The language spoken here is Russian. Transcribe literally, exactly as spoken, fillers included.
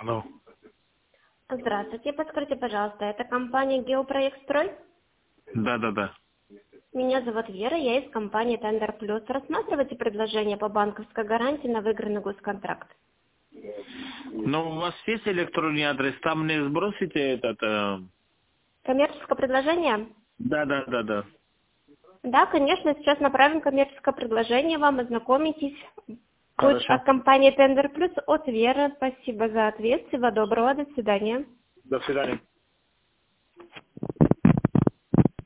Ну, Здравствуйте, подскажите, пожалуйста, это компания Геопроектстрой? да, да, да. Меня зовут Вера, я из компании Тендер Плюс. Рассматривайте предложение по банковской гарантии на выигранный госконтракт. Ну, у вас есть электронный адрес, там мне сбросите этот... э, Коммерческое предложение? Да, да, да, да. Да, конечно, сейчас направим коммерческое предложение вам, ознакомитесь. Путь Хорошо. от компании Тендер Плюс от Веры. Спасибо за ответ, всего доброго, до свидания. До свидания.